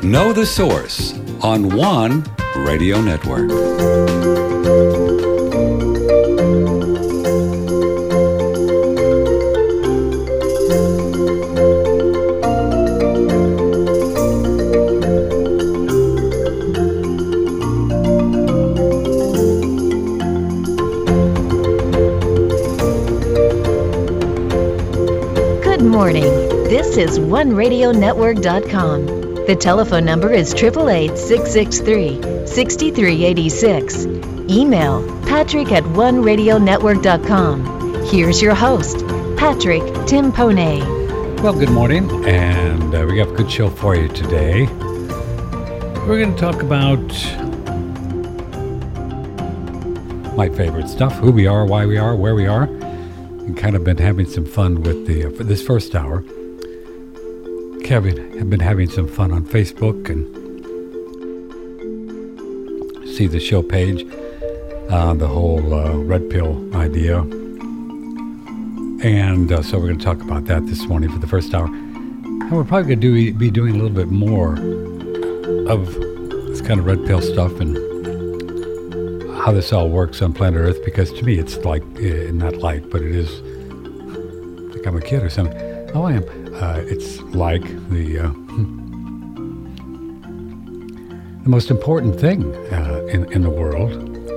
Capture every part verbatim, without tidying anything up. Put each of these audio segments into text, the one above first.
Know the Source on One Radio Network. Good morning. This is one radio network dot com. The telephone number is eight eight eight, six six three, six three eight six. Email patrick at one radio network dot com. Here's your host, Patrick Timpone. Well, good morning, and uh, we got a good show for you today. We're going to talk about my favorite stuff, who we are, why we are, where we are, and kind of been having some fun with the uh, for this first hour. Kevin have been having some fun on Facebook and see the show page, uh, the whole uh, red pill idea. And uh, so we're going to talk about that this morning for the first hour. And we're probably going to do, be doing a little bit more of this kind of red pill stuff and how this all works on planet Earth, because to me it's like, uh, not like, but it is like I'm a kid or something. Oh, I am. Uh, it's like the uh, the most important thing uh, in, in the world,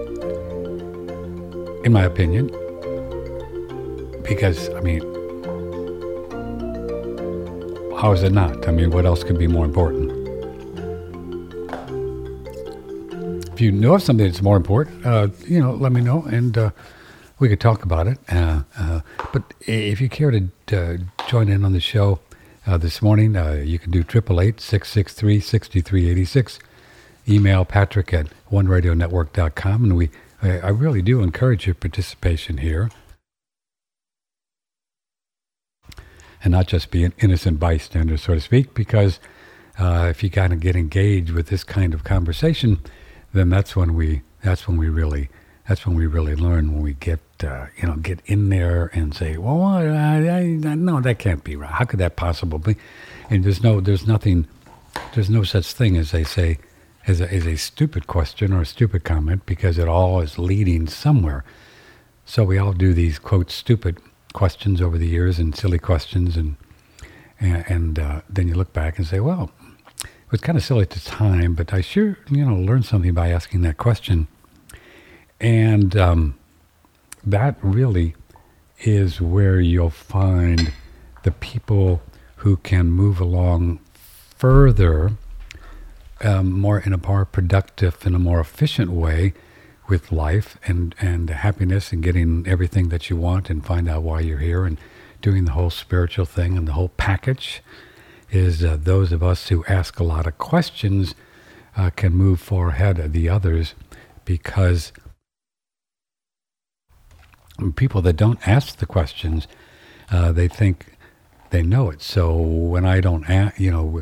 in my opinion, because, I mean, how is it not? I mean, what else could be more important? If you know of something that's more important, uh, you know, let me know, and uh, we could talk about it. Uh, uh, but if you care to uh, join in on the show uh, this morning, uh, you can do eight eight eight, six six three, six three eight six. Email patrick at one radio network dot com. And we, I, I really do encourage your participation here. And not just be an innocent bystander, so to speak, because uh, if you kind of get engaged with this kind of conversation, then that's when we, that's when we really, that's when we really learn, when we get, uh, you know, get in there and say, well, I, I, I, no, that can't be right. How could that possibly be? And there's no, there's nothing, there's no such thing as they say, as a, as a stupid question or a stupid comment, because it all is leading somewhere. So we all do these, quote, stupid questions over the years and silly questions. And, and, and uh, then you look back and say, well, it was kind of silly at the time, but I sure, you know, learned something by asking that question. And um, that really is where you'll find the people who can move along further, um, more in a more productive and a more efficient way with life and, and happiness and getting everything that you want and find out why you're here and doing the whole spiritual thing and the whole package is uh, those of us who ask a lot of questions uh, can move far ahead of the others, because people that don't ask the questions, uh, they think they know it. So when I don't ask, you know,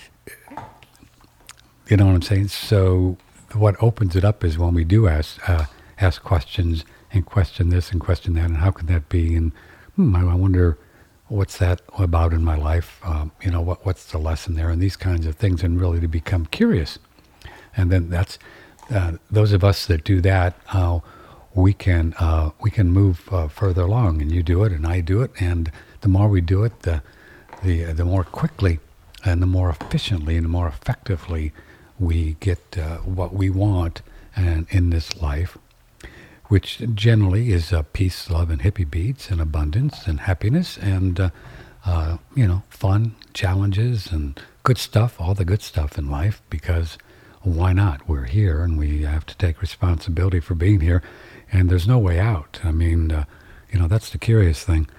you know what I'm saying? So what opens it up is when we do ask uh, ask questions and question this and question that, and how could that be? And hmm, I wonder what's that about in my life? Um, you know, what what's the lesson there? And these kinds of things, and really to become curious. And then that's uh, those of us that do that. Uh, we can uh, we can move uh, further along, and you do it, and I do it, and the more we do it, the the the more quickly and the more efficiently and the more effectively we get uh, what we want and in this life, which generally is uh, peace, love, and hippie beats, and abundance, and happiness, and uh, uh, you know, fun, challenges, and good stuff, all the good stuff in life, because why not? We're here, and we have to take responsibility for being here. And there's no way out. I mean, uh, you know, that's the curious thing.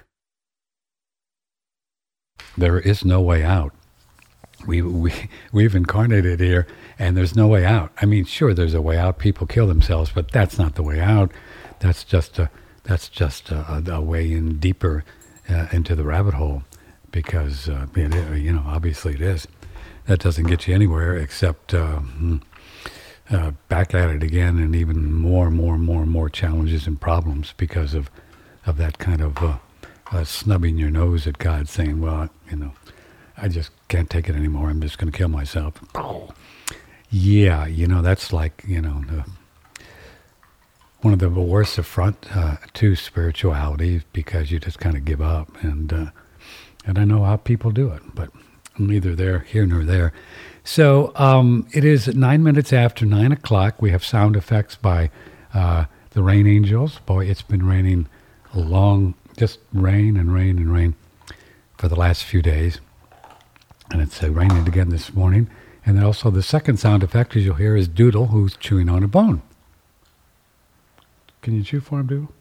There is no way out. We, we, we've incarnated here, and there's no way out. I mean, sure, there's a way out. People kill themselves, but that's not the way out. That's just a, that's just a, a way in deeper uh, into the rabbit hole, because, uh, it, you know, obviously it is. That doesn't get you anywhere except uh, uh, back at it again, and even more and more and more and more challenges and problems because of, of that kind of uh, uh, snubbing your nose at God, saying, well, you know, I just can't take it anymore. I'm just going to kill myself. Yeah, you know, that's like, you know, the, one of the worst affront uh, to spirituality, because you just kind of give up. And uh, and I know how people do it, but neither there, here nor there. So um, it is nine minutes after nine o'clock. We have sound effects by uh, the Rain Angels. Boy, it's been raining a long, just rain and rain and rain for the last few days. And it's uh, raining again this morning. And then also the second sound effect, as you'll hear, is Doodle, who's chewing on a bone. Can you chew for him, Doodle?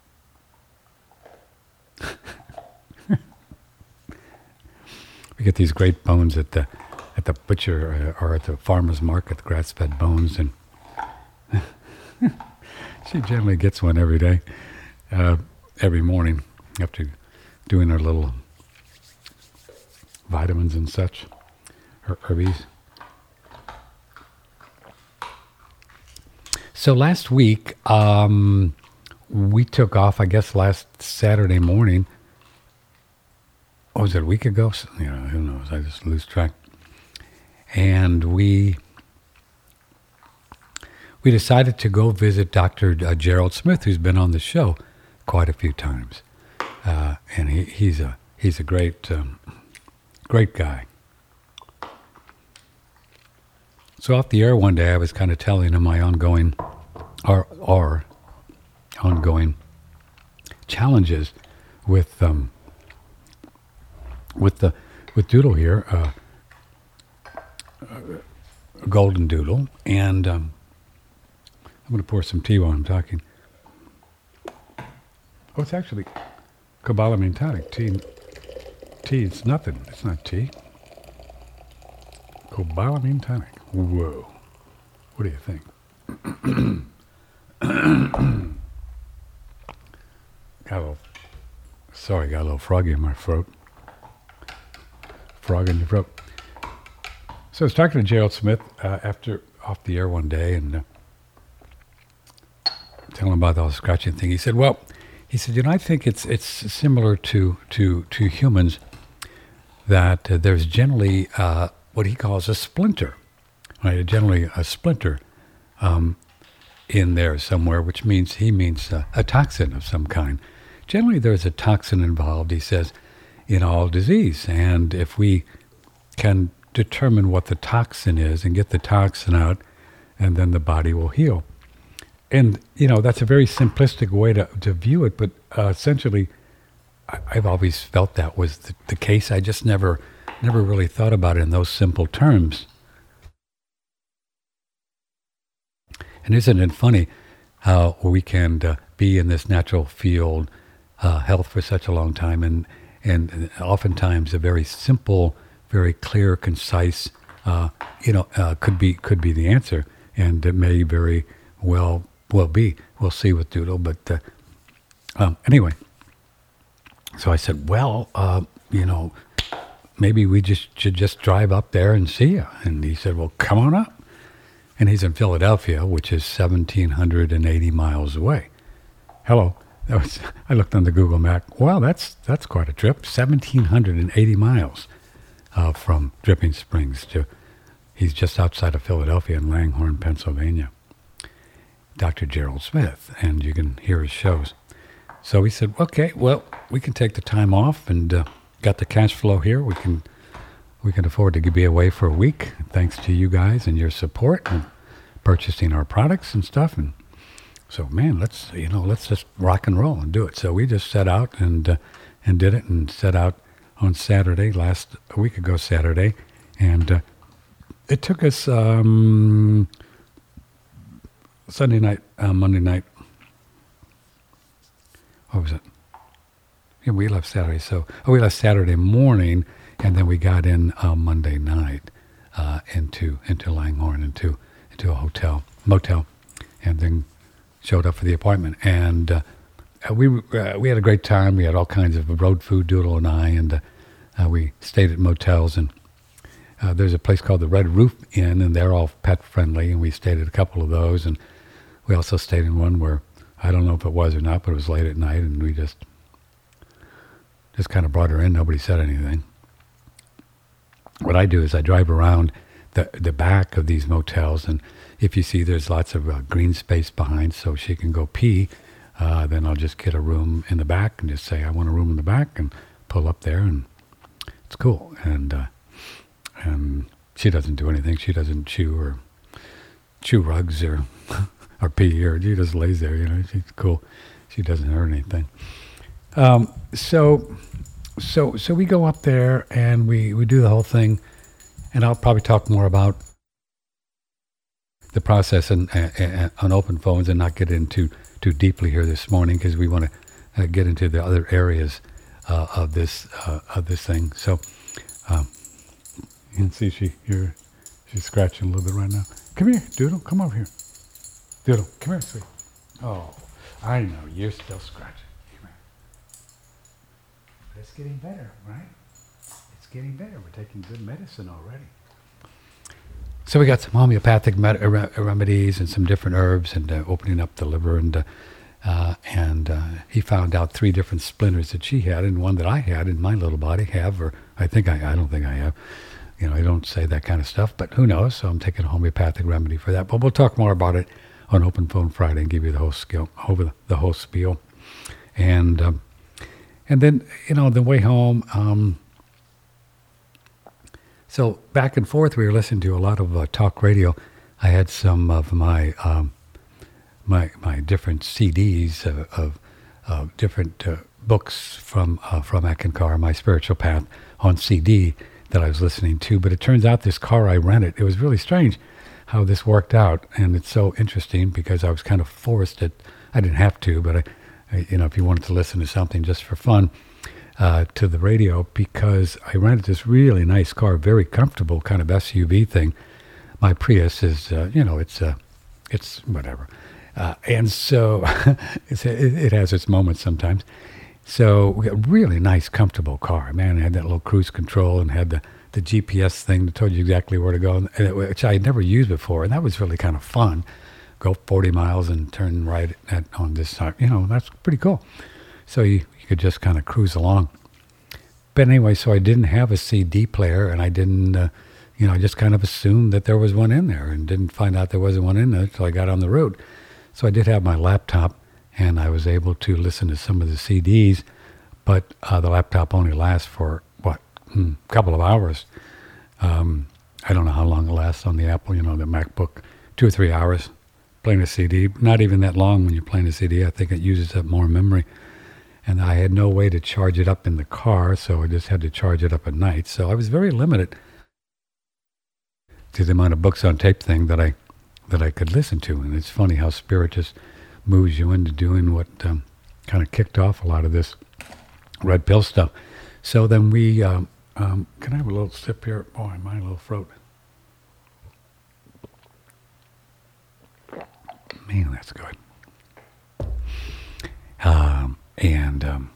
We get these great bones at the at the butcher uh, or at the farmer's market, the grass-fed bones, and she generally gets one every day, uh, every morning after doing her little vitamins and such, her herbies. So last week, um, we took off, I guess, last Saturday morning. Oh, was it a week ago? You know, who knows? I just lose track. And we we decided to go visit Doctor Uh, Gerald Smith, who's been on the show quite a few times, uh, and he, he's a he's a great um, great guy. So off the air one day, I was kind of telling him my ongoing, or or ongoing challenges with um, with the with Doodle here, uh, uh, Golden Doodle, and um, I'm going to pour some tea while I'm talking. Oh, it's actually cobalamin tonic tea. Tea, it's nothing. It's not tea. Cobalamin tonic. Whoa. What do you think? Got a little, sorry, got a little froggy in my throat. Frog in your throat. So I was talking to Gerald Smith uh, after off the air one day, and uh, telling him about the whole scratching thing. He said, well, he said, you know, I think it's it's similar to, to, to humans, that uh, there's generally uh, what he calls a splinter. Right, generally a splinter um, in there somewhere, which means he means uh, a toxin of some kind. Generally, there's a toxin involved, he says, in all disease. And if we can determine what the toxin is and get the toxin out, and then the body will heal. And, you know, that's a very simplistic way to, to view it, but uh, essentially, I, I've always felt that was the, the case. I just never, never really thought about it in those simple terms. And isn't it funny how we can uh, be in this natural field, uh, health for such a long time, and and oftentimes a very simple, very clear, concise, uh, you know, uh, could be could be the answer, and it may very well well be. We'll see with Doodle, but uh, um, anyway. So I said, well, uh, you know, maybe we just should just drive up there and see you. And he said, well, come on up. And he's in Philadelphia, which is one thousand seven hundred eighty miles away. Hello. That was, I looked on the Google map. Wow, that's that's quite a trip. one thousand seven hundred eighty miles uh, from Dripping Springs to, he's just outside of Philadelphia in Langhorne, Pennsylvania. Doctor Gerald Smith, and you can hear his shows. So he said, okay, well, we can take the time off, and uh, got the cash flow here. We can we can afford to be away for a week, thanks to you guys and your support and purchasing our products and stuff. And so, man, let's you know let's just rock and roll and do it. So we just set out and uh, and did it, and set out on Saturday, last a week ago Saturday, and uh, it took us um, Sunday night, uh, Monday night. What was it? Yeah, we left Saturday. So oh, we left Saturday morning, and then we got in uh, Monday night uh, into into Langhorne, into into a hotel motel, and then showed up for the appointment. And uh, we uh, we had a great time. We had all kinds of road food, Doodle and I, and uh, uh, we stayed at motels. And uh, there's a place called the Red Roof Inn, and they're all pet friendly. And we stayed at a couple of those, and we also stayed in one where I don't know if it was or not, but it was late at night, and we just just kind of brought her in. Nobody said anything. what I do is I drive around the the back of these motels, and if you see there's lots of uh, green space behind so she can go pee, uh, then I'll just get a room in the back and just say, I want a room in the back, and pull up there, and it's cool. And uh, and she doesn't do anything. She doesn't chew or chew rugs or or pee, or she just lays there, you know. She's cool. She doesn't hurt anything. Um, so so so we go up there and we, we do the whole thing, and I'll probably talk more about the process and, and on open phones and not get into too deeply here this morning, because we want to uh, get into the other areas uh, of this uh, of this thing. So um, you can see she here she's scratching a little bit right now. Come here, Doodle. Come over here. Doodle, come here, sweet. Oh, I know you're still scratching. Come here. But it's getting better, right? It's getting better. We're taking good medicine already. So we got some homeopathic med- re- remedies and some different herbs, and uh, opening up the liver, and uh, uh, and uh, he found out three different splinters that she had, and one that I had in my little body have, or I think I, I don't think I have. You know, I don't say that kind of stuff, but who knows? So I'm taking a homeopathic remedy for that. But we'll talk more about it on Open Phone Friday and give you the whole skill, over the whole spiel, and um, and then you know the way home. Um, So back and forth, we were listening to a lot of uh, talk radio. I had some of my um, my my different C Ds of, of uh, different uh, books from uh, from Eckankar, My Spiritual Path, on C D that I was listening to. But it turns out this car I rented, it was really strange how this worked out, and it's so interesting because I was kind of forced it. I didn't have to, but I, I you know, if you wanted to listen to something just for fun. Uh, to the radio, because I rented this really nice car, very comfortable kind of S U V thing. My Prius is, uh, you know, it's uh, it's whatever, uh, and so it's, it, it has its moments sometimes. So we got a really nice, comfortable car. Man, it had that little cruise control and had the, the G P S thing that told you exactly where to go, and it, which I had never used before, and that was really kind of fun. Go forty miles and turn right at, on this side. You know, that's pretty cool. So you, you could just kind of cruise along. But anyway, so I didn't have a C D player, and I didn't, uh, you know, I just kind of assumed that there was one in there, and didn't find out there wasn't one in there until I got on the road. So I did have my laptop, and I was able to listen to some of the C Ds, but uh, the laptop only lasts for, what, a couple of hours. Um, I don't know how long it lasts on the Apple, you know, the MacBook, two or three hours playing a C D. Not even that long when you're playing a C D. I think it uses up more memory. And I had no way to charge it up in the car, so I just had to charge it up at night. So I was very limited to the amount of books on tape thing that I that I could listen to. And it's funny how spirit just moves you into doing what um, kind of kicked off a lot of this red pill stuff. So then we, um, um, can I have a little sip here? Boy, my little throat. Man, that's good. Um. And um,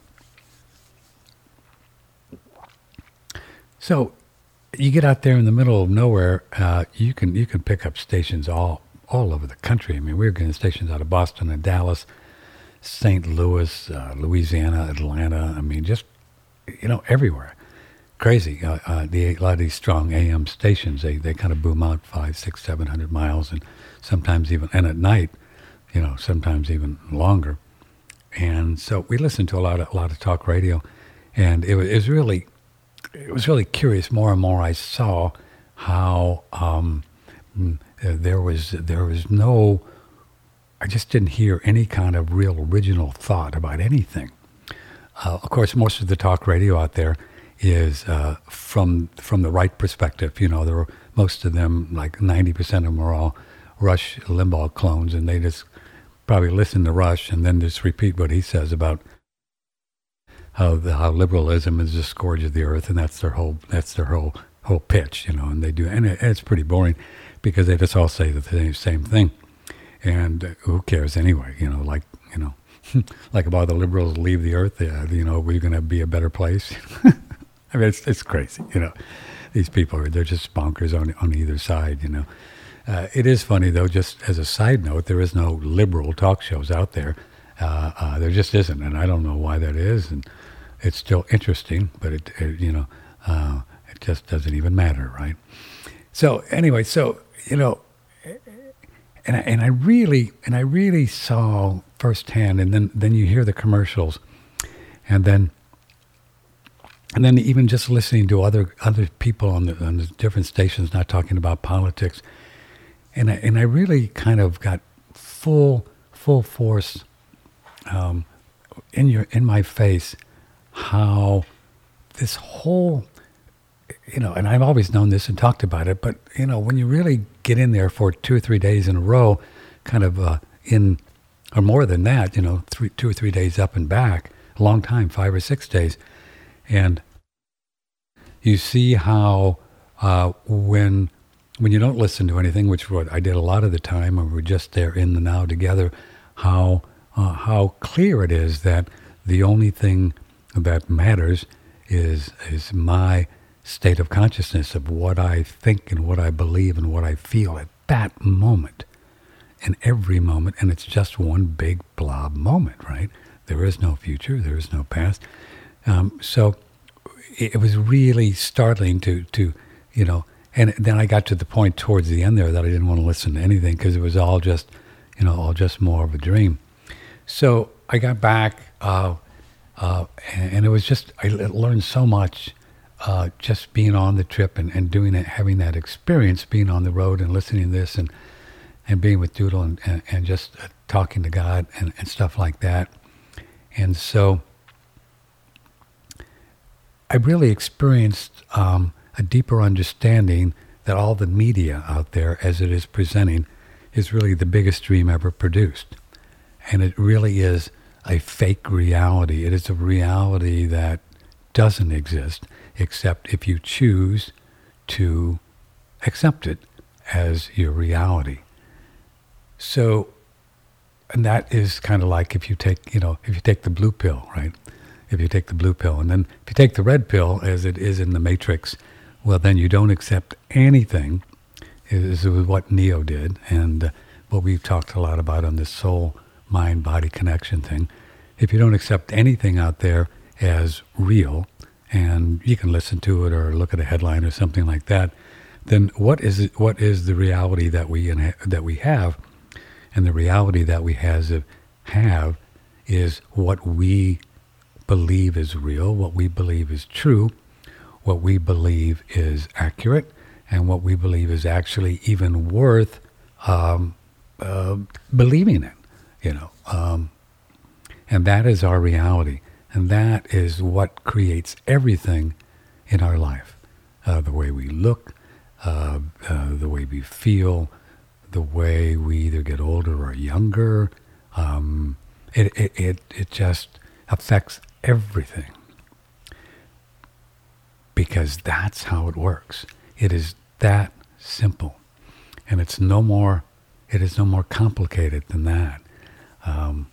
so you get out there in the middle of nowhere. Uh, you can you can pick up stations all all over the country. I mean, we were getting stations out of Boston and Dallas, Saint Louis, uh, Louisiana, Atlanta. I mean, just you know, everywhere. Crazy. Uh, uh, the a lot of these strong A M stations, they they kind of boom out five, six, seven hundred miles, and sometimes even and at night, you know, sometimes even longer. And so we listened to a lot of a lot of talk radio, and it was, it was really it was really curious. More and more, I saw how um, there was there was no. I just didn't hear any kind of real original thought about anything. Uh, of course, most of the talk radio out there is uh, from from the right perspective. You know, there were most of them, like ninety percent of them, are all Rush Limbaugh clones, and they just probably listen to Rush and then just repeat what he says about how the, how liberalism is the scourge of the earth, and that's their whole that's their whole whole pitch, you know. And they do, and it, it's pretty boring because they just all say the same, same thing, and uh, who cares anyway, you know? Like you know, like if all the liberals leave the earth, uh, you know, we're going to be a better place. I mean, it's it's crazy, you know. These people are they're just bonkers on on either side, you know. Uh, it is funny, though, just as a side note, there is no liberal talk shows out there. Uh, uh, there just isn't, and I don't know why that is. And it's still interesting, but it, it you know, uh, just doesn't even matter, right? So anyway, so you know, and I, and I really and I really saw firsthand, and then then you hear the commercials, and then and then even just listening to other other people on the on the different stations not talking about politics, and I, and I really kind of got full full force um, in your in my face how this whole, you know, and I've always known this and talked about it, but, you know, when you really get in there for two or three days in a row, kind of uh, in, or more than that, you know, three, two or three days up and back, a long time, five or six days, and you see how uh, when when you don't listen to anything, which what I did a lot of the time, or we're just there in the now together, how uh, how clear it is that the only thing that matters is is my state of consciousness of what I think and what I believe and what I feel at that moment, in every moment, and it's just one big blob moment, right? There is no future, there is no past. Um, so it, it was really startling to, to, you know, and then I got to the point towards the end there that I didn't want to listen to anything because it was all just, you know, all just more of a dream. So I got back, uh, uh, and, and it was just, I learned so much uh, just being on the trip and, and doing it, having that experience, being on the road and listening to this and, and being with Doodle and, and, and just uh, talking to God and, and stuff like that. And so I really experienced um, a deeper understanding that all the media out there as it is presenting is really the biggest dream ever produced. And it really is a fake reality. It is a reality that doesn't exist except if you choose to accept it as your reality. So, and that is kind of like if you take, you know, if you take the blue pill, right? If you take the blue pill, and then if you take the red pill, as it is in the Matrix, well, then you don't accept anything. Is what Neo did, and uh, what we've talked a lot about on this soul, mind, body connection thing. If you don't accept anything out there as real, and you can listen to it or look at a headline or something like that, then what is it, what is the reality that we inha- that we have? And the reality that we has have is what we believe is real, what we believe is true, what we believe is accurate, and what we believe is actually even worth um, uh, believing in, you know. Um, and that is our reality. And that is what creates everything in our life. Uh, the way we look, uh, uh, the way we feel, the way we either get older or younger. Um, it, it, it, it just affects everything. Because that's how it works. It is that simple. And it's no more, it is no more complicated than that. Um,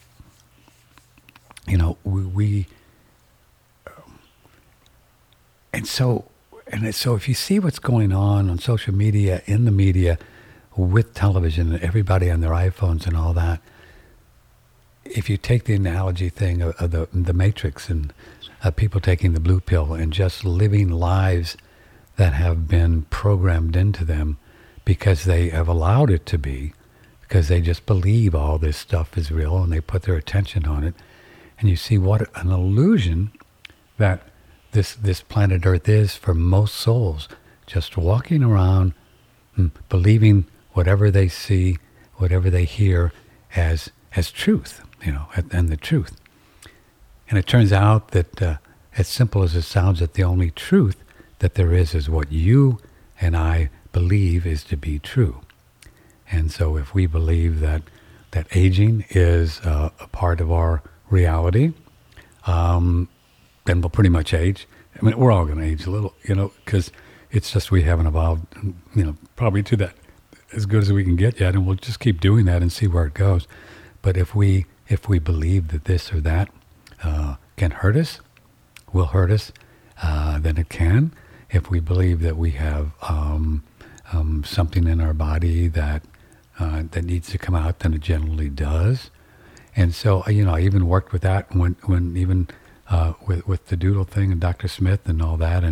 you know, we, we um, and so, and so if you see what's going on on social media, in the media, with television, and everybody on their iPhones and all that, if you take the analogy thing of, of the, the Matrix and uh, people taking the blue pill and just living lives that have been programmed into them because they have allowed it to be, because they just believe all this stuff is real and they put their attention on it. And you see what an illusion that this this planet Earth is for most souls, just walking around and believing whatever they see, whatever they hear as as truth, you know, and, and the truth. And it turns out that uh, as simple as it sounds, that the only truth that there is is what you and I believe is to be true. And so if we believe that that aging is uh, a part of our reality, um, then we'll pretty much age. I mean, we're all going to age a little, you know, because it's just we haven't evolved, you know, probably to that as good as we can get yet, and we'll just keep doing that and see where it goes. But if we if we believe that this or that uh, can hurt us, will hurt us, uh, then it can. If we believe that we have um, um, something in our body that uh, that needs to come out, then it generally does. And so, you know, I even worked with that when, when even uh, with with the Doodle thing and Doctor Smith and all that, and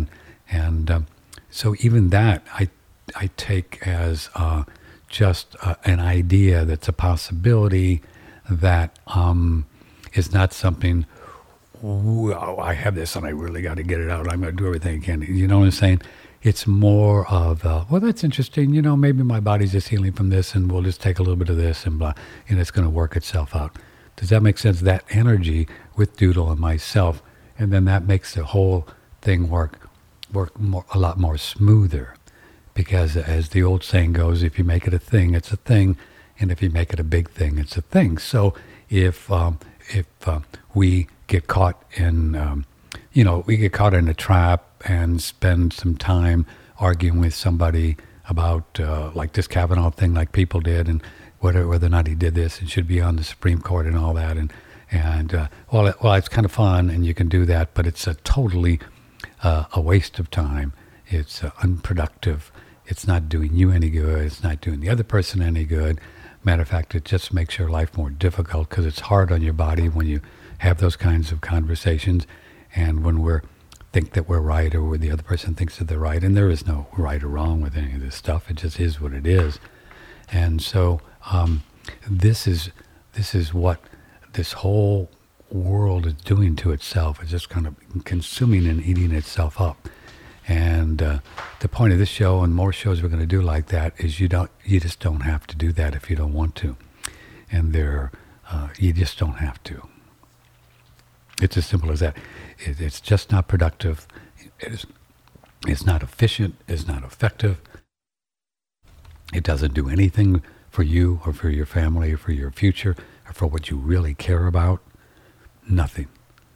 And um, so even that I I take as uh, just uh, an idea that's a possibility that um, is not something, oh, I have this and I really got to get it out. I'm going to do everything I can. You know what I'm saying? It's more of, uh, well, that's interesting. You know, maybe my body's just healing from this and we'll just take a little bit of this and blah, and it's going to work itself out. Does that make sense? That energy with Doodle and myself, and then that makes the whole thing work work more, a lot more smoother. Because as the old saying goes, if you make it a thing, it's a thing, and if you make it a big thing, it's a thing. So if um, if uh, we get caught in, um, you know, we get caught in a trap and spend some time arguing with somebody about uh, like this Kavanaugh thing, like people did, and whether whether or not he did this and should be on the Supreme Court and all that, and and uh, well, it, well, it's kind of fun and you can do that, but it's a totally uh, a waste of time. It's uh, unproductive. It's not doing you any good. It's not doing the other person any good. Matter of fact, it just makes your life more difficult because it's hard on your body when you have those kinds of conversations, and when we're think that we're right or where the other person thinks that they're right, and there is no right or wrong with any of this stuff. It just is what it is. And so um, this is this is what this whole world is doing to itself. It's just kind of consuming and eating itself up. And uh, the point of this show and more shows we're going to do like that is you don't, you just don't have to do that if you don't want to, and there, uh, you just don't have to. It's as simple as that. It, it's just not productive. It is, it's not efficient. It's not effective. It doesn't do anything for you or for your family or for your future or for what you really care about. Nothing,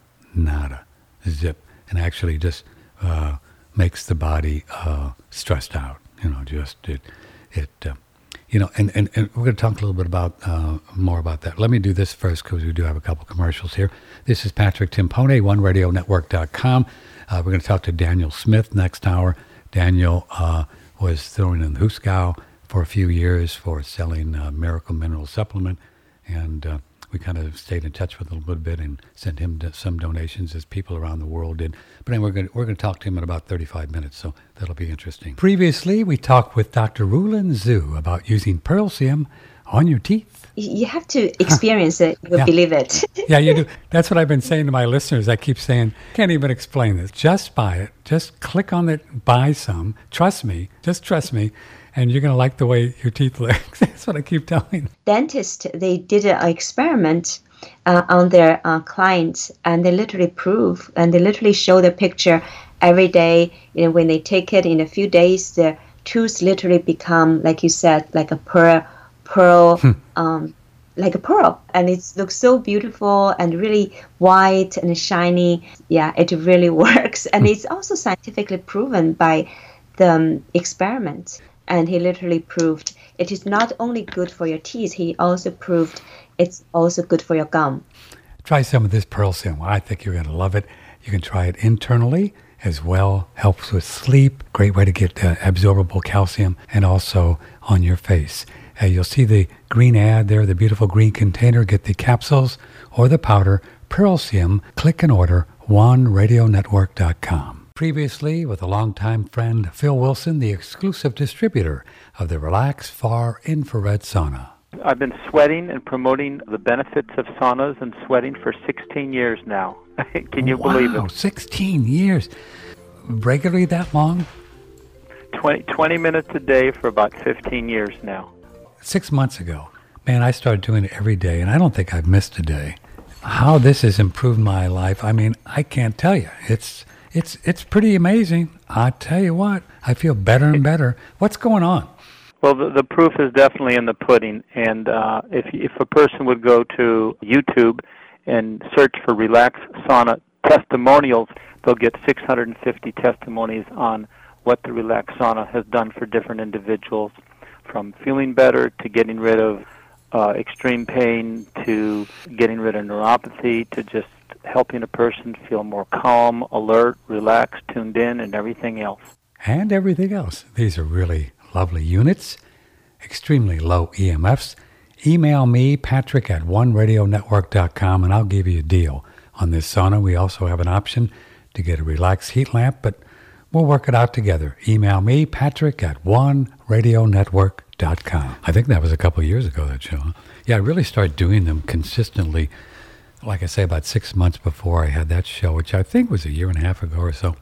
nada, zip, and actually just. Uh, makes the body uh, stressed out, you know, just it, it uh, you know, and, and, and we're going to talk a little bit about, uh, more about that. Let me do this first because we do have a couple commercials here. This is Patrick Timpone, one radio network dot com. Uh, we're going to talk to Daniel Smith next hour. Daniel uh, was thrown in the Huskow for a few years for selling uh, Miracle Mineral Supplement, and uh, we kind of stayed in touch with him a little bit and sent him some donations as people around the world did. But anyway, we're going to, we're going to talk to him in about thirty-five minutes, so that'll be interesting. Previously, we talked with Doctor Rulin Zhu about using Pearlsium on your teeth. You have to experience it. You'll yeah. believe it. Yeah, you do. That's what I've been saying to my listeners. I keep saying, can't even explain this. Just buy it. Just click on it, buy some. Trust me. Just trust me. And you're going to like the way your teeth look. That's what I keep telling. Dentists, they did an experiment uh, on their uh, clients, and they literally prove, and they literally show the picture every day. You know, when they take it in a few days, the tooth literally become, like you said, like a pearl, pearl, hmm. um, like a pearl. And it looks so beautiful and really white and shiny. Yeah, it really works. And hmm. it's also scientifically proven by the um, experiment. And he literally proved it is not only good for your teeth, he also proved it's also good for your gum. Try some of this Pearlsium. I think you're going to love it. You can try it internally as well. Helps with sleep. Great way to get uh, absorbable calcium, and also on your face. Uh, you'll see the green ad there, the beautiful green container. Get the capsules or the powder. Pearlsium. Click and order. one radio network dot com. Previously, with a longtime friend, Phil Wilson, the exclusive distributor of the Relax Far Infrared Sauna. I've been sweating and promoting the benefits of saunas and sweating for sixteen years now. Can you wow, believe it? Wow, sixteen years. Regularly that long? twenty, twenty minutes a day for about fifteen years now. Six months ago. Man, I started doing it every day, and I don't think I've missed a day. How this has improved my life, I mean, I can't tell you. It's... It's it's pretty amazing. I tell you what, I feel better and better. What's going on? Well, the, the proof is definitely in the pudding. And uh, if if a person would go to YouTube and search for Relax Sauna testimonials, they'll get six hundred fifty testimonies on what the Relax Sauna has done for different individuals, from feeling better to getting rid of uh, extreme pain to getting rid of neuropathy to just helping a person feel more calm, alert, relaxed, tuned in, and everything else. And everything else. These are really lovely units, extremely low E M Fs. Email me, Patrick at one radio network dot com, and I'll give you a deal on this sauna. We also have an option to get a Relax heat lamp, but we'll work it out together. Email me, Patrick at one radio network dot com. I think that was a couple of years ago, that show. Huh? Yeah, I really started doing them consistently, like I say, about six months before I had that show, which I think was a year and a half ago or so.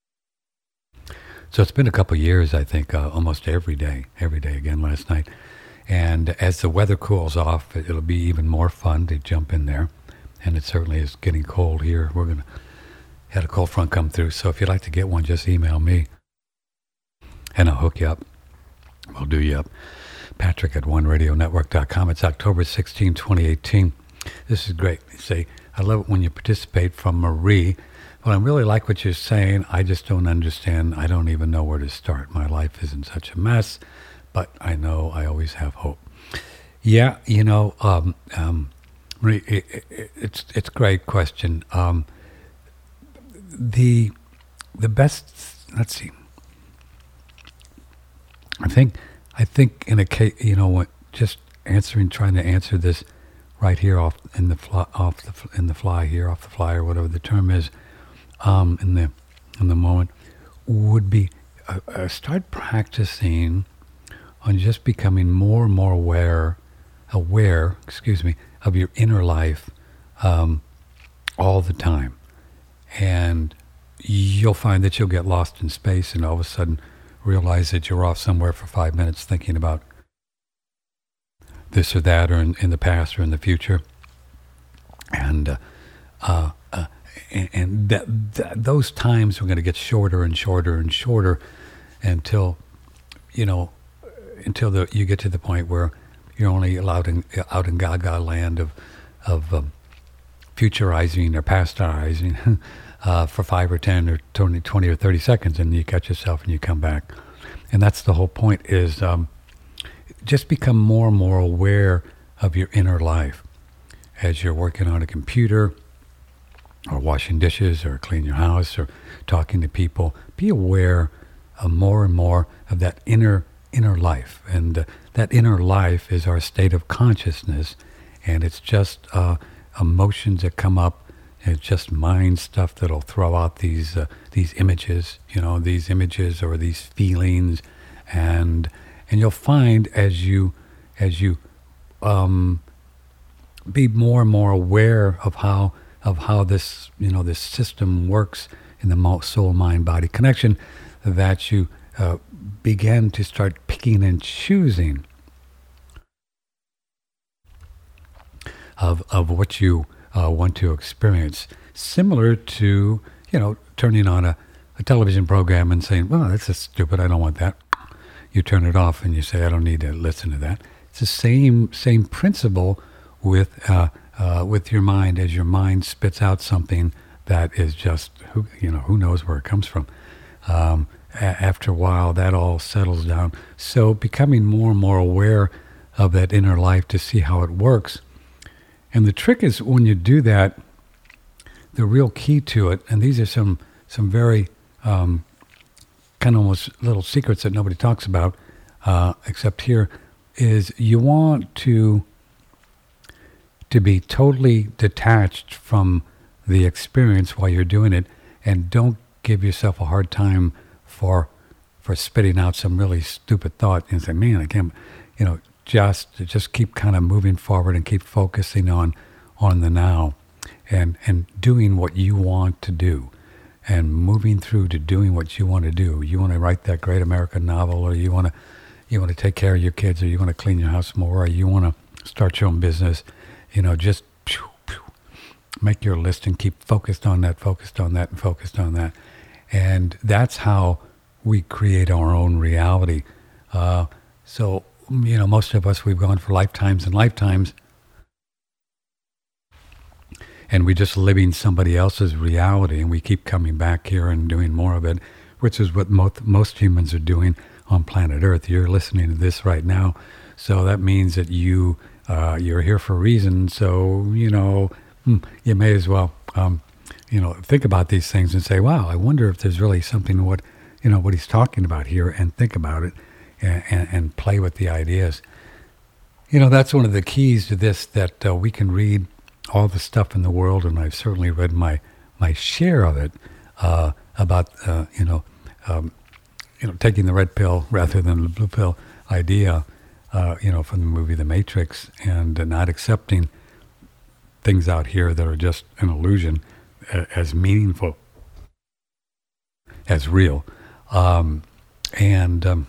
So it's been a couple of years, I think, uh, almost every day, every day again last night. And as the weather cools off, it'll be even more fun to jump in there. And it certainly is getting cold here. We're going to have a cold front come through. So if you'd like to get one, just email me and I'll hook you up. We'll do you up. Patrick at one radio network dot com. It's October sixteenth, twenty eighteen. This is great. You say, I love it when you participate, from Marie. Well, I really like what you're saying. I just don't understand. I don't even know where to start. My life is in such a mess, but I know I always have hope. Yeah, you know, um, um, Marie, it, it, it's it's a great question. Um, the the best. Let's see. I think I think in a case, you know, what, just answering, trying to answer this right here off in the fly, off the in the fly here, off the fly, or whatever the term is, um, in the in the moment, would be uh, uh, start practicing on just becoming more and more aware, aware, excuse me, of your inner life um, all the time, and you'll find that you'll get lost in space, and all of a sudden realize that you're off somewhere for five minutes thinking about this or that, or in, in the past or in the future. And uh, uh, uh, and, and that, that, those times are going to get shorter and shorter and shorter until, you know, until the, you get to the point where you're only allowed in, out in Gaga land of, of um, futurizing or pastorizing Uh, for five or ten or twenty, twenty or thirty seconds, and you catch yourself and you come back. And that's the whole point, is um, just become more and more aware of your inner life. As you're working on a computer, or washing dishes, or cleaning your house, or talking to people, be aware of more and more of that inner inner life. And uh, that inner life is our state of consciousness, and it's just uh, emotions that come up. It's just mind stuff that'll throw out these uh, these images, you know, these images or these feelings, and and you'll find as you as you um, be more and more aware of how of how this you know this system works in the soul mind body connection, that you uh, begin to start picking and choosing of of what you Uh, want to experience, similar to, you know, turning on a, a television program and saying, well, that's just stupid, I don't want that. You turn it off and you say, I don't need to listen to that. It's the same same principle with uh, uh, with your mind, as your mind spits out something that is just, who you know, who knows where it comes from. Um, a- after a while, that all settles down. So becoming more and more aware of that inner life to see how it works. And the trick is, when you do that, the real key to it, and these are some some very um, kind of almost little secrets that nobody talks about, uh, except here, is you want to to be totally detached from the experience while you're doing it, and don't give yourself a hard time for for spitting out some really stupid thought and say, man, I can't, you know. Just just keep kind of moving forward and keep focusing on on the now, and and doing what you want to do, and moving through to doing what you want to do. You want to write that great American novel, or you want to you want to take care of your kids, or you want to clean your house more, or you want to start your own business. You know, just pew, pew, make your list and keep focused on that, focused on that, and focused on that. And that's how we create our own reality. Uh, so. You know, most of us, we've gone for lifetimes and lifetimes, and we're just living somebody else's reality, and we keep coming back here and doing more of it, which is what most, most humans are doing on planet Earth. You're listening to this right now, so that means that you, uh, you're here for a reason, so, you know, you may as well, um, you know, think about these things and say, wow, I wonder if there's really something what, you know, what he's talking about here, and think about it. And, and play with the ideas. You know, that's one of the keys to this, that uh, we can read all the stuff in the world, and I've certainly read my my share of it, uh, about, uh, you know, um, you know, taking the red pill rather than the blue pill idea, uh, you know, from the movie The Matrix, and uh, not accepting things out here that are just an illusion uh, as meaningful as real. Um, and, um,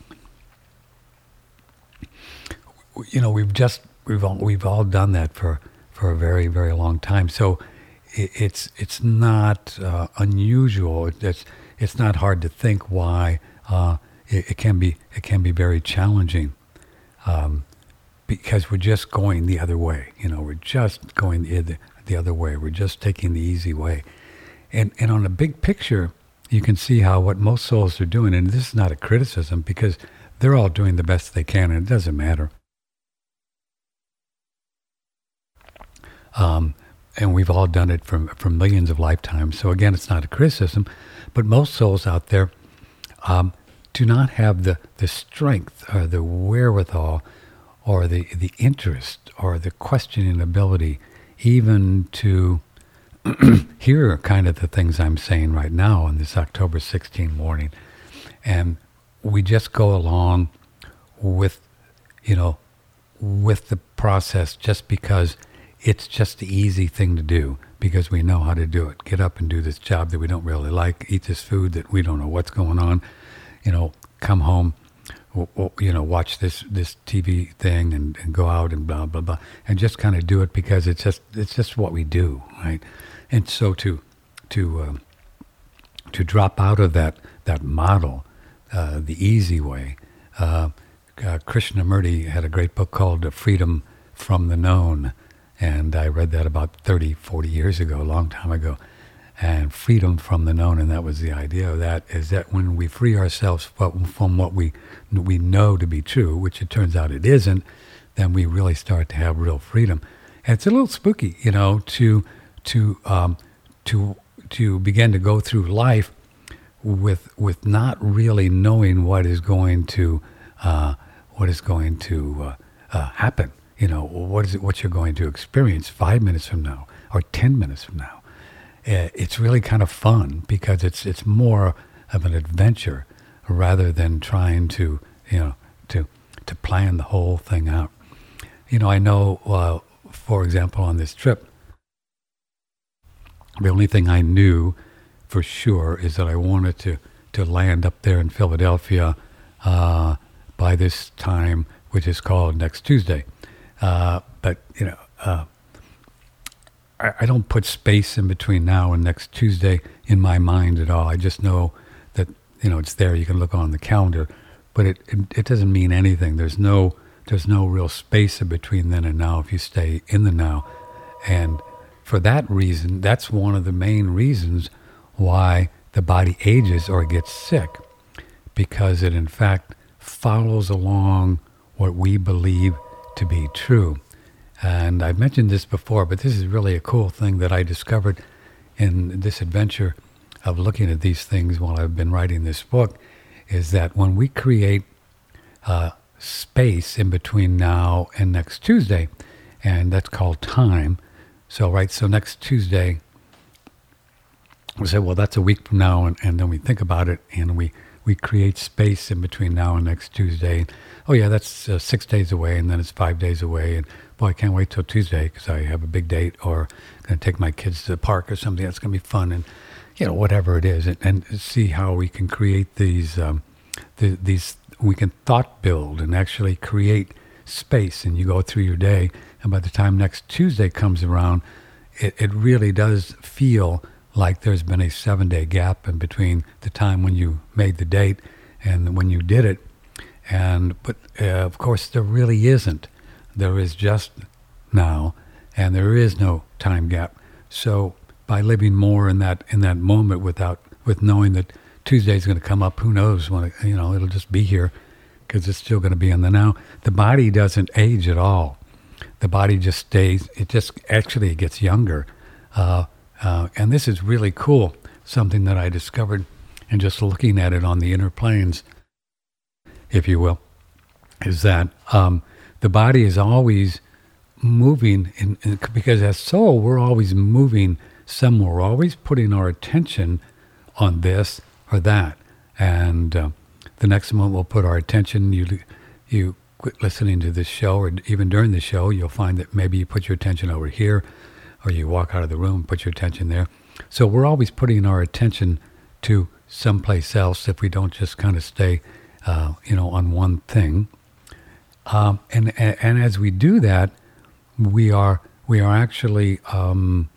you know, we've just, we've all, we've all done that for, for a very, very long time. So it, it's, it's not uh, unusual. It's, it's not hard to think why uh, it, it can be, it can be very challenging, um, because we're just going the other way. You know, we're just going the, the other way. We're just taking the easy way. And, and on a big picture, you can see how what most souls are doing, and this is not a criticism, because they're all doing the best they can, and it doesn't matter. Um, and we've all done it for, for millions of lifetimes. So again, it's not a criticism, but most souls out there um, do not have the, the strength or the wherewithal or the, the interest or the questioning ability even to hear kind of the things I'm saying right now on this October sixteenth morning. And we just go along with, you know, with the process just because it's just the easy thing to do, because we know how to do it. Get up and do this job that we don't really like, eat this food that we don't know what's going on, you know, come home, you know, watch this, this T V thing and, and go out and blah, blah, blah, and just kind of do it because it's just, it's just what we do, right? And so to, to, um, to drop out of that, that model, uh, the easy way, uh, uh, Krishnamurti had a great book called Freedom from the Known. And I read that about thirty, forty years ago, a long time ago. And freedom from the known, and that was the idea of that, is that when we free ourselves from what we we know to be true, which it turns out it isn't, then we really start to have real freedom. And it's a little spooky, you know, to to um, to to begin to go through life with with not really knowing what is going to uh, what is going to uh, uh, happen. You know, what is it, what you're going to experience five minutes from now or ten minutes from now. Uh, it's really kind of fun because it's it's more of an adventure rather than trying to, you know, to to plan the whole thing out. You know, I know, uh, for example, on this trip, the only thing I knew for sure is that I wanted to, to land up there in Philadelphia uh, by this time, which is called next Tuesday. Uh, but, you know, uh, I, I don't put space in between now and next Tuesday in my mind at all. I just know that, you know, it's there. You can look on the calendar, but it, it, it doesn't mean anything. There's no, there's no real space in between then and now if you stay in the now. And for that reason, that's one of the main reasons why the body ages or gets sick, because it in fact follows along what we believe to be true. And I've mentioned this before, but this is really a cool thing that I discovered in this adventure of looking at these things while I've been writing this book, is that when we create uh, space in between now and next Tuesday, and that's called time. So, right, so next Tuesday, we say, well, that's a week from now, and, and then we think about it, and we, we create space in between now and next Tuesday. Oh, yeah, that's uh, six days away, and then it's five days away, and boy, I can't wait till Tuesday because I have a big date, or going to take my kids to the park or something. That's going to be fun, and, you know, whatever it is, and, and see how we can create these, um, the, these, we can thought build and actually create space, and you go through your day, and by the time next Tuesday comes around, it, it really does feel like there's been a seven-day gap in between the time when you made the date and when you did it. And but uh, of course there really isn't. There is just now, and there is no time gap. So by living more in that in that moment, without with knowing that Tuesday's going to come up, who knows when it, you know, it'll just be here because it's still going to be in the now. The body doesn't age at all. The body just stays. It just actually it gets younger. Uh, Uh, and this is really cool, something that I discovered in just looking at it on the inner planes, if you will, is that um, the body is always moving, in, in, because as soul, we're always moving somewhere. We're always putting our attention on this or that. and uh, the next moment we'll put our attention. You you quit listening to this show, or even during the show, you'll find that maybe you put your attention over here, or you walk out of the room, put your attention there. So we're always putting our attention to someplace else if we don't just kind of stay, uh, you know, on one thing. Um, and, and and as we do that, we are we are actually um,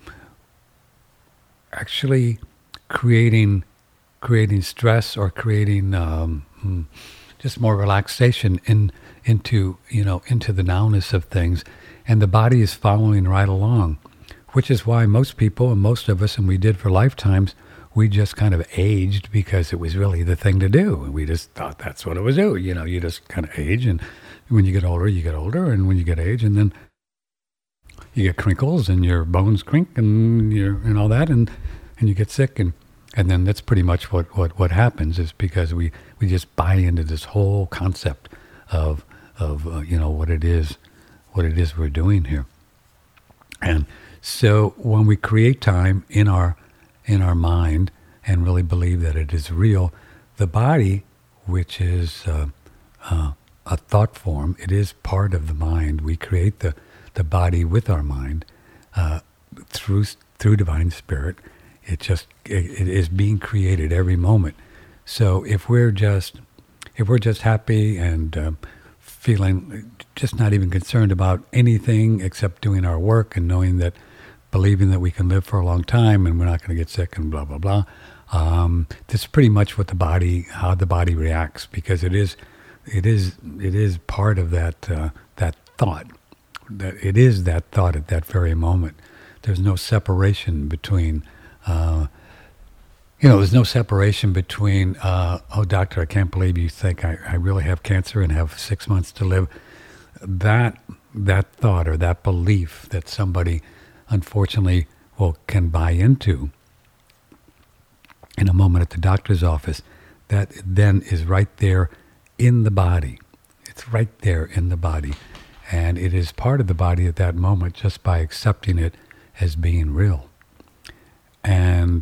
actually creating creating stress or creating um, just more relaxation in into you know into the nowness of things, and the body is following right along, which is why most people and most of us, and we did for lifetimes, we just kind of aged because it was really the thing to do, and we just thought that's what it was do. You know, you just kind of age, and when you get older, you get older, and when you get age, and then you get crinkles, and your bones crink, and you and all that, and and you get sick, and and then that's pretty much what, what, what happens is because we, we just buy into this whole concept of of uh, you know what it is, what it is we're doing here, and so when we create time in our in our mind and really believe that it is real, the body, which is uh, uh, a thought form, it is part of the mind. We create the, the body with our mind uh, through through divine spirit. It just it, it is being created every moment. So if we're just if we're just happy and uh, feeling just not even concerned about anything except doing our work and knowing that, believing that we can live for a long time and we're not going to get sick and blah blah blah, um, that's pretty much what the body how the body reacts, because it is. It is it is part of that uh, that thought. That it is that thought at that very moment. There's no separation between, uh, you know, there's no separation between. Uh, oh, doctor, I can't believe you think I, I really have cancer and have six months to live. That that thought or that belief that somebody, unfortunately, well can buy into in a moment at the doctor's office, that then is right there. In the body. It's right there in the body. And it is part of the body at that moment just by accepting it as being real. And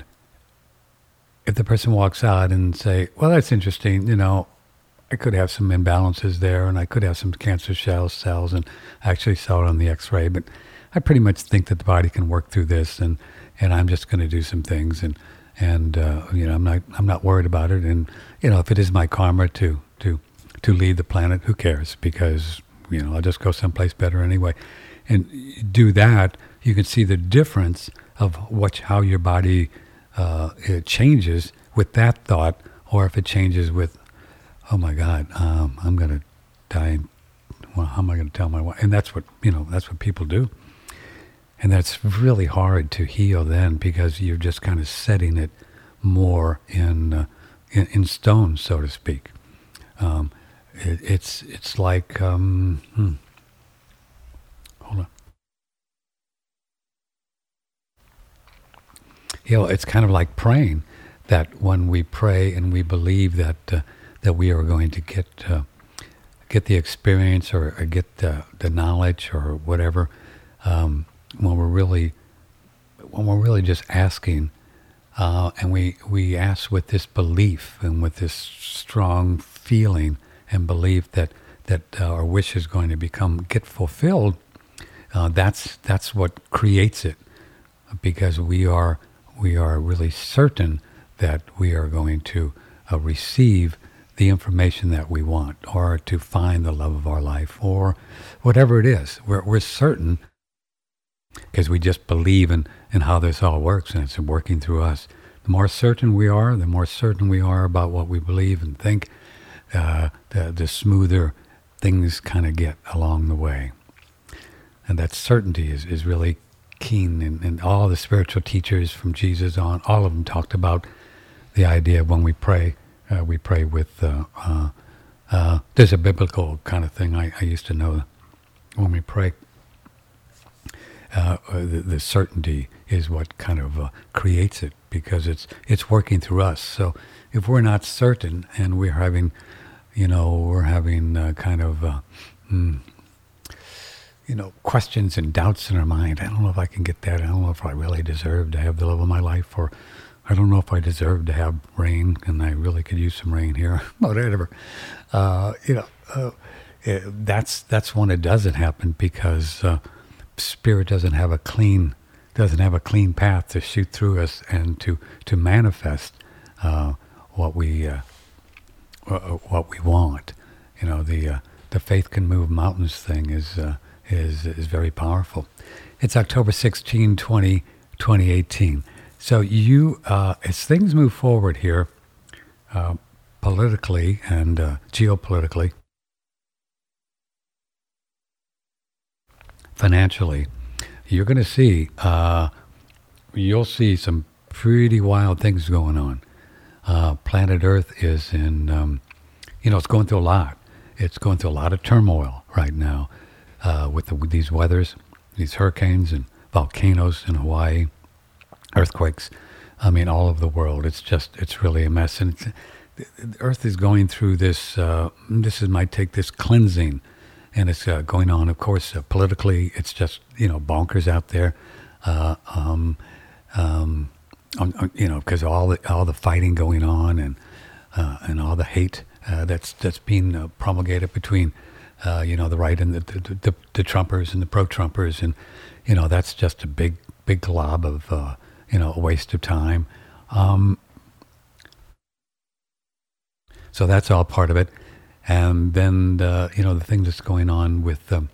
if the person walks out and say, well, that's interesting, you know, I could have some imbalances there and I could have some cancer cells, cells and I actually saw it on the x-ray, but I pretty much think that the body can work through this and, and I'm just going to do some things and, and uh, you know, I'm not I'm not worried about it. And, you know, if it is my karma to to to leave the planet, who cares? Because, you know, I'll just go someplace better anyway. And do that, you can see the difference of what how your body uh, it changes with that thought, or if it changes with, oh my God, um, I'm going to die. Well, how am I going to tell my wife? And that's what, you know, that's what people do. And that's really hard to heal then, because you're just kind of setting it more in uh, in, in stone, so to speak. Um, it, it's it's like um, hmm. hold on. You know, it's kind of like praying. That when we pray and we believe that uh, that we are going to get uh, get the experience or, or get the, the knowledge or whatever. Um, when we're really when we're really just asking uh, and we we ask with this belief and with this strong feeling and belief that that uh, our wish is going to become get fulfilled, uh, that's that's what creates it, because we are we are really certain that we are going to uh, receive the information that we want, or to find the love of our life, or whatever it is. We're we're certain, because we just believe in, in how this all works, and it's working through us. The more certain we are, the more certain we are about what we believe and think, uh, the, the smoother things kind of get along the way. And that certainty is, is really keen, and, and all the spiritual teachers from Jesus on, all of them talked about the idea of when we pray, uh, we pray with, uh, uh, uh, there's a biblical kind of thing I, I used to know when we pray. Uh, the, the certainty is what kind of uh, creates it, because it's it's working through us. So if we're not certain and we're having, you know, we're having uh, kind of, uh, mm, you know, questions and doubts in our mind. I don't know if I can get that. I don't know if I really deserve to have the love of my life, or I don't know if I deserve to have rain, and I really could use some rain here. Whatever, uh, you know, uh, it, that's that's when it doesn't happen because uh, Spirit doesn't have a clean doesn't have a clean path to shoot through us and to to manifest uh, what we uh, what we want. You know, the uh, the faith can move mountains thing is uh, is is very powerful. It's October sixteenth, twenty eighteen. So you, uh, as things move forward here, uh, politically and uh, geopolitically, financially, you're going to see, uh, you'll see some pretty wild things going on. Uh, planet Earth is in, um, you know, it's going through a lot. It's going through a lot of turmoil right now uh, with, the, with these weathers, these hurricanes and volcanoes in Hawaii, earthquakes. I mean, all over the world. It's just, it's really a mess. And it's, the Earth is going through this, uh, this is, might take this cleansing, and it's uh, going on, of course, uh, politically. It's just, you know, bonkers out there. Uh, um, um, um, you know, because all the, all the fighting going on and, uh, and all the hate uh, that's, that's being uh, promulgated between, uh, you know, the right and the, the, the, the Trumpers and the pro-Trumpers. And, you know, that's just a big, big glob of, uh, you know, a waste of time. Um, so that's all part of it. And then, uh, you know, the thing that's going on with, um,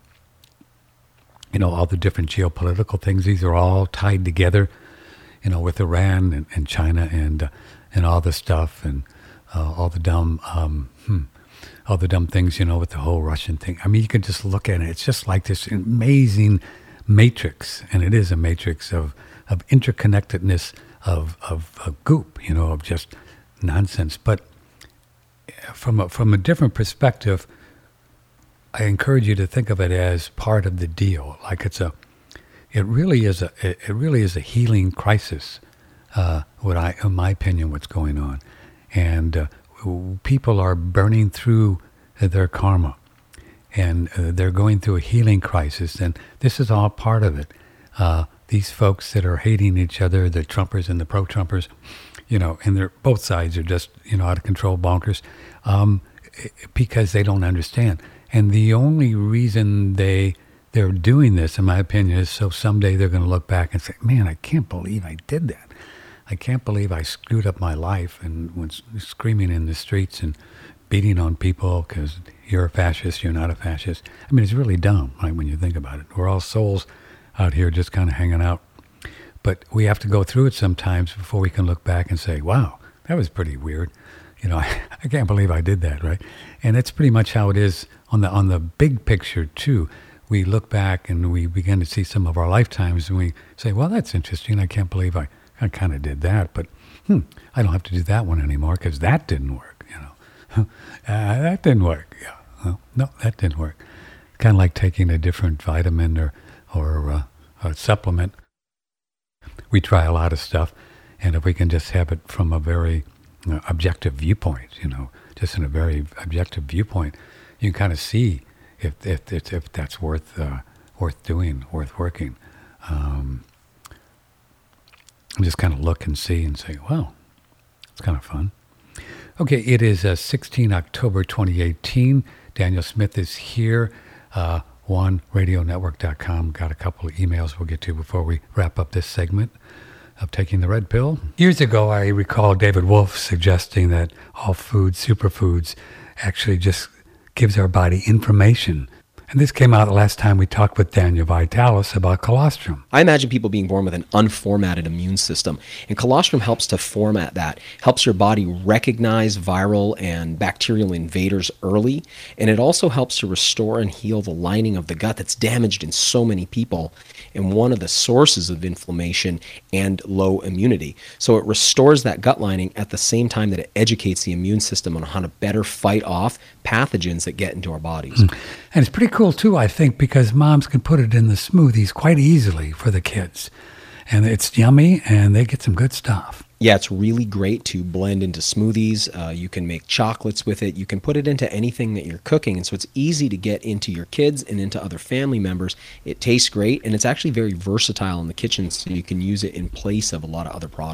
you know, all the different geopolitical things, these are all tied together, you know, with Iran and, and China and uh, and all the stuff and uh, all the dumb, um, hmm, all the dumb things, you know, with the whole Russian thing. I mean, you can just look at it. It's just like this amazing matrix, and it is a matrix of of interconnectedness, of, of, of goop, you know, of just nonsense. But from a, from a different perspective, I encourage you to think of it as part of the deal. Like it's a, it really is a, it really is a healing crisis. Uh, what I, in my opinion, what's going on, and uh, people are burning through their karma, and uh, they're going through a healing crisis, and this is all part of it. Uh, these folks that are hating each other, the Trumpers and the pro-Trumpers, you know, and they're both sides are just, you know, out of control bonkers, um, because they don't understand. And the only reason they they're doing this, in my opinion, is so someday they're going to look back and say, "Man, I can't believe I did that. I can't believe I screwed up my life and was screaming in the streets and beating on people because you're a fascist, you're not a fascist." I mean, it's really dumb, right, when you think about it. We're all souls out here just kind of hanging out. But we have to go through it sometimes before we can look back and say, wow, that was pretty weird. You know, I, I can't believe I did that, right? And that's pretty much how it is on the on the big picture, too. We look back and we begin to see some of our lifetimes and we say, well, that's interesting. I can't believe I, I kind of did that. But hmm, I don't have to do that one anymore because that didn't work, you know. uh, that didn't work. Yeah, well, no, that didn't work. Kind of like taking a different vitamin or, or uh, a supplement. We try a lot of stuff, and if we can just have it from a very uh, objective viewpoint, you know, just in a very objective viewpoint, you can kind of see if if if, if that's worth uh, worth doing, worth working. Um, and just kind of look and see and say, wow, it's kind of fun. Okay, it is uh, sixteenth of October twenty eighteen. Daniel Smith is here. Uh, one radio network dot com. Got a couple of emails we'll get to before we wrap up this segment of Taking the Red Pill. Years ago, I recall David Wolfe suggesting that all food, superfoods, actually just gives our body information. And this came out the last time we talked with Daniel Vitalis about colostrum. I imagine people being born with an unformatted immune system, and colostrum helps to format that, helps your body recognize viral and bacterial invaders early, and it also helps to restore and heal the lining of the gut that's damaged in so many people, and one of the sources of inflammation and low immunity. So it restores that gut lining at the same time that it educates the immune system on how to better fight off pathogens that get into our bodies. Mm. And it's pretty cool too, I think, because moms can put it in the smoothies quite easily for the kids. And it's yummy, and they get some good stuff. Yeah, it's really great to blend into smoothies. Uh, you can make chocolates with it. You can put it into anything that you're cooking. And so it's easy to get into your kids and into other family members. It tastes great, and it's actually very versatile in the kitchen, so you can use it in place of a lot of other products.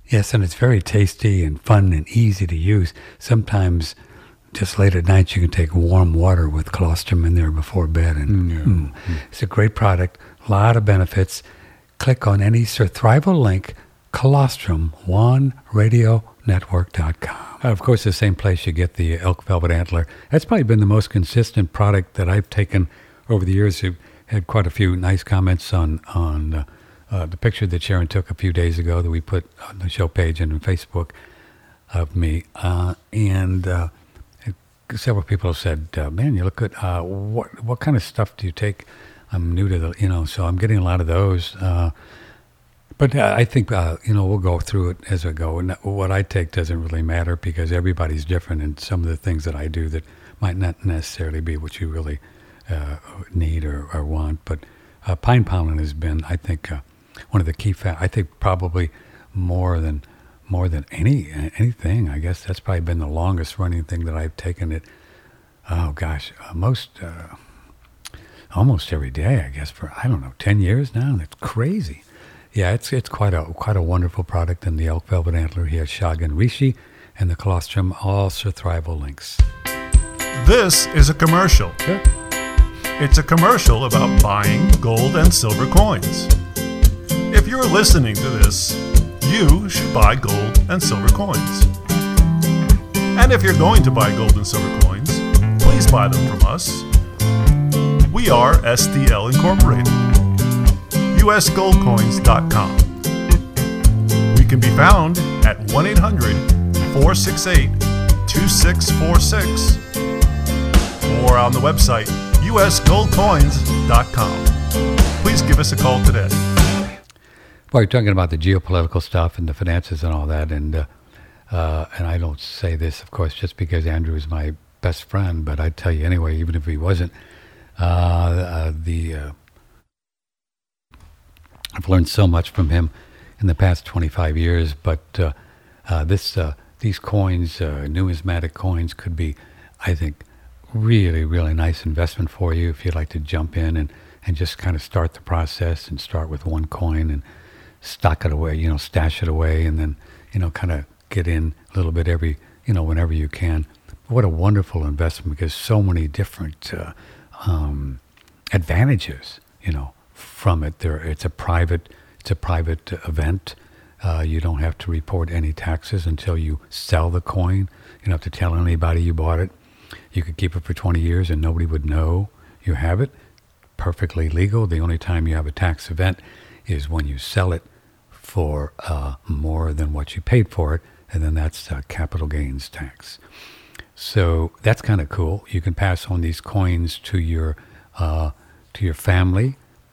Yes, and it's very tasty and fun and easy to use. Sometimes just late at night you can take warm water with colostrum in there before bed. And Mm, yeah. mm, it's a great product, a lot of benefits. Click on any Surthrival link, colostrum, one radio network dot com. Uh, of course, the same place you get the elk velvet antler. That's probably been the most consistent product that I've taken over the years. We've had quite a few nice comments on, on uh, uh, the picture that Sharon took a few days ago that we put on the show page and on Facebook of me. Uh, and uh, several people have said, uh, man, you look good. Uh, what what kind of stuff do you take? I'm new to the, you know, so I'm getting a lot of those. Uh, but uh, I think, uh, you know, we'll go through it as we go. And what I take doesn't really matter because everybody's different. And some of the things that I do that might not necessarily be what you really uh, need or, or want. But uh, pine pollen has been, I think, uh, one of the key factors. I think probably more than more than any anything. I guess that's probably been the longest running thing that I've taken it. Oh gosh, uh, most uh, almost every day. I guess for I don't know ten years now. And it's crazy. Yeah, it's it's quite a quite a wonderful product. And the elk velvet antler here, Shagan Rishi, and the colostrum, all Surthrival links. This is a commercial. Sure. It's a commercial about buying gold and silver coins. If you're listening to this, you should buy gold and silver coins. And if you're going to buy gold and silver coins, please buy them from us. We are S D L Incorporated, U S gold coins dot com. We can be found at one eight hundred, four six eight, two six four six or on the website U S gold coins dot com. Please give us a call today. Well, you're talking about the geopolitical stuff and the finances and all that, and uh, uh, and I don't say this, of course, just because Andrew is my best friend, but I tell you anyway, even if he wasn't, uh, uh, the uh, I've learned so much from him in the past twenty-five years. But uh, uh, this uh, these coins, uh, numismatic coins, could be, I think, really, really nice investment for you if you'd like to jump in and, and just kind of start the process and start with one coin and stock it away, you know, stash it away, and then, you know, kind of get in a little bit every, you know, whenever you can. What a wonderful investment, because so many different uh, um, advantages, you know, from it. There, it's a private, it's a private event. Uh, you don't have to report any taxes until you sell the coin. You don't have to tell anybody you bought it. You could keep it for twenty years and nobody would know you have it. Perfectly legal. The only time you have a tax event is when you sell it for uh, more than what you paid for it, and then that's uh, capital gains tax. So that's kind of cool. You can pass on these coins to your uh, to your family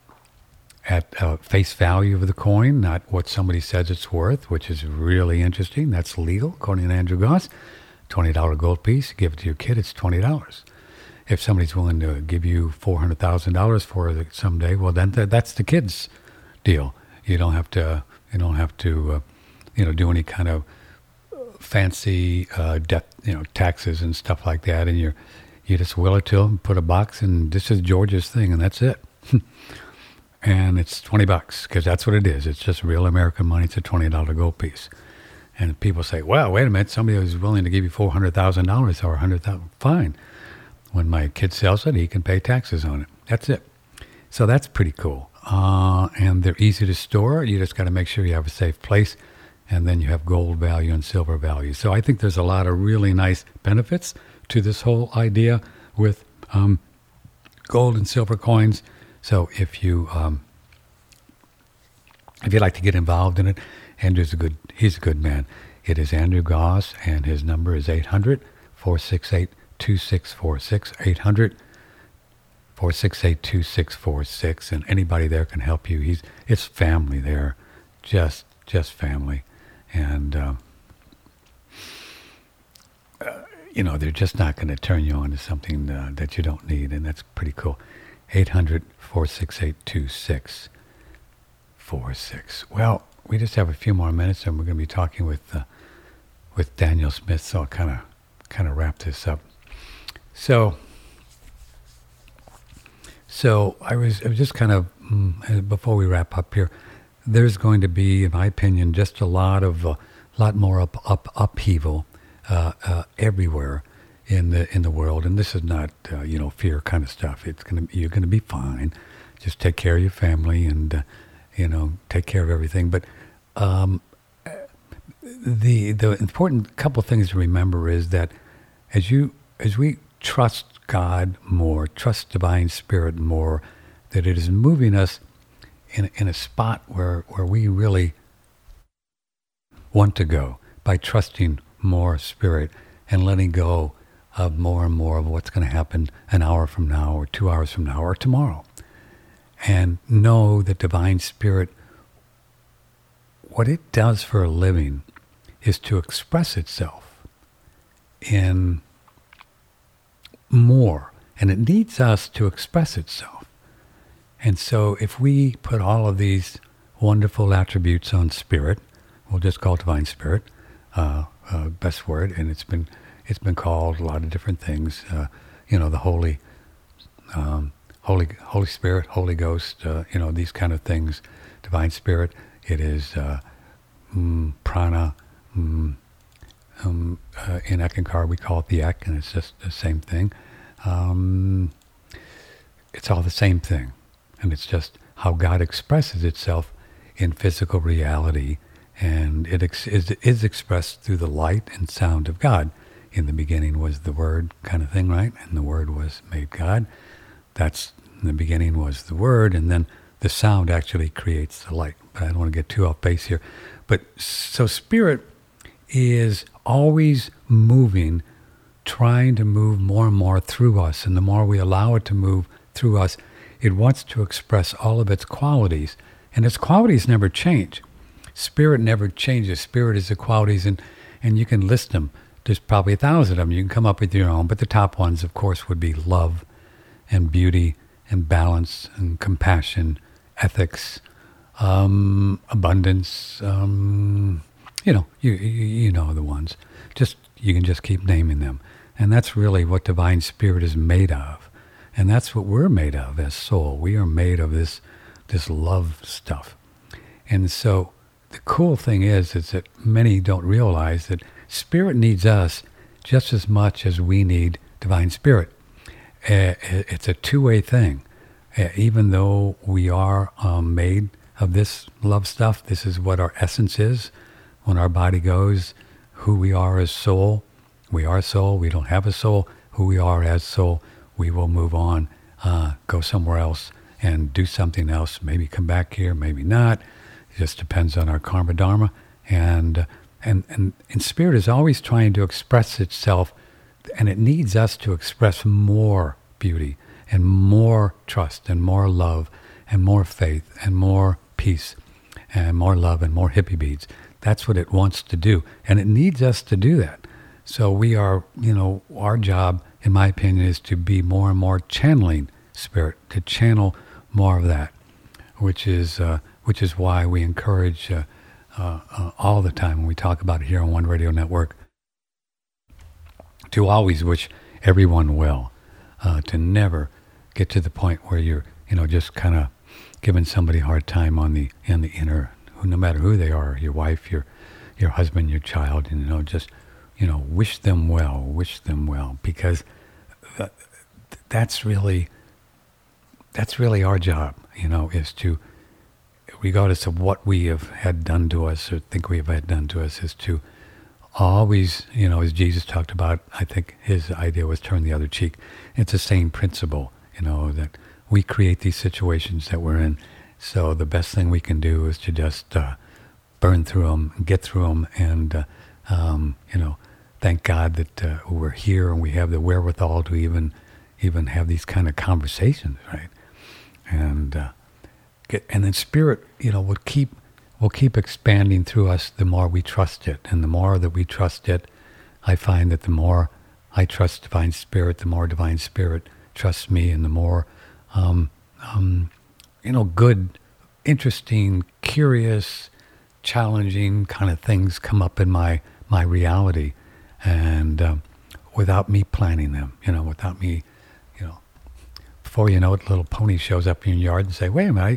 at uh, face value of the coin, not what somebody says it's worth, which is really interesting. That's legal, according to Andrew Goss. twenty dollars gold piece, give it to your kid, it's twenty dollars. If somebody's willing to give you four hundred thousand dollars for it someday, well, then th- that's the kid's deal. You don't have to, you don't have to, uh, you know, do any kind of fancy uh, death, you know, taxes and stuff like that. And you you just will it to them, put a box, and this is George's thing, and that's it. And it's twenty bucks, because that's what it is. It's just real American money. It's a twenty dollars gold piece. And people say, well, wait a minute, somebody who's willing to give you four hundred thousand dollars or one hundred thousand dollars, fine. When my kid sells it, he can pay taxes on it. That's it. So that's pretty cool. Uh, and they're easy to store. You just got to make sure you have a safe place. And then you have gold value and silver value. So I think there's a lot of really nice benefits to this whole idea with um, gold and silver coins. So if you um, if you'd like to get involved in it, Andrew's a good, he's a good man. It is Andrew Goss, and his number is eight hundred, four six eight, two six four six, eight hundred, four six eight, two six four six, and anybody there can help you. He's, it's family there, just, just family. And, uh, uh, you know, they're just not going to turn you on to something uh, that you don't need, and that's pretty cool. eight hundred, four six eight, two six four six. Well, we just have a few more minutes, and we're going to be talking with uh, with Daniel Smith, so I'll kind of kind of wrap this up. So, so I was, I was just kind of, mm, before we wrap up here, there's going to be, in my opinion, just a lot of, a uh, lot more up, up upheaval uh, uh, everywhere in the in the world. And this is not, uh, you know, fear kind of stuff. It's gonna, you're gonna be fine. Just take care of your family and, uh, you know, take care of everything. But um, the the important couple of things to remember is that as you as we trust God more, trust Divine Spirit more, that it is moving us in in a spot where where we really want to go by trusting more Spirit and letting go of more and more of what's going to happen an hour from now or two hours from now or tomorrow. And know that Divine Spirit, what it does for a living is to express itself in more, and it needs us to express itself. And so if we put all of these wonderful attributes on Spirit, we'll just call it Divine Spirit, uh, uh, best word, and it's been it's been called a lot of different things. Uh, you know, the Holy, um, Holy, Holy Spirit, Holy Ghost. Uh, you know, these kind of things. Divine Spirit. It is uh, mm, prana. Mm, um, uh, in Eckankar, we call it the Ek, and it's just the same thing. Um, it's all the same thing, and it's just how God expresses itself in physical reality. And it ex- is, is expressed through the light and sound of God. In the beginning was the Word kind of thing, right? And the Word was made God. That's, in the beginning was the Word, and then the sound actually creates the light. But I don't want to get too off base here. But so Spirit is always moving, trying to move more and more through us. And the more we allow it to move through us, it wants to express all of its qualities. And its qualities never change. Spirit never changes. Spirit is the qualities, and, and you can list them. There's probably a thousand of them. You can come up with your own, but the top ones, of course, would be love and beauty and balance and compassion, ethics, um, abundance. Um, you know, you, you you know the ones. Just you can just keep naming them, and that's really what Divine Spirit is made of, and that's what we're made of as soul. We are made of this this love stuff, and so. The cool thing is, is that many don't realize that Spirit needs us just as much as we need Divine Spirit. Uh, it's a two-way thing. Uh, even though we are um, made of this love stuff, this is what our essence is. When our body goes, who we are as soul, we are soul, we don't have a soul. Who we are as soul, we will move on, uh, go somewhere else and do something else, maybe come back here, maybe not. It just depends on our karma dharma, and, uh, and and and Spirit is always trying to express itself, and it needs us to express more beauty and more trust and more love and more faith and more peace and more love and more hippie beads. That's what it wants to do, and it needs us to do that. So we are, you know, our job, in my opinion, is to be more and more channeling Spirit, to channel more of that, which is. Uh, which is why we encourage uh, uh, uh, all the time when we talk about it here on One Radio Network to always wish everyone well, uh, to never get to the point where you're, you know, just kind of giving somebody a hard time on the in the inner, who, no matter who they are, your wife, your your husband, your child, and, you know, just, you know, wish them well, wish them well, because th- that's really that's really our job, you know, is to, regardless of what we have had done to us or think we have had done to us, is to always, you know, as Jesus talked about, I think his idea was turn the other cheek. It's the same principle, you know, that we create these situations that we're in. So the best thing we can do is to just uh, burn through them, get through them, and, uh, um, you know, thank God that uh, we're here and we have the wherewithal to even even have these kind of conversations, right? And uh, Get, and then Spirit, you know, will keep will keep expanding through us the more we trust it, and the more that we trust it, I find that the more I trust Divine Spirit, the more Divine Spirit trusts me, and the more, um, um, you know, good, interesting, curious, challenging kind of things come up in my my reality, and um, without me planning them, you know, without me, you know, before you know it, little pony shows up in your yard and say, "Wait a minute." I,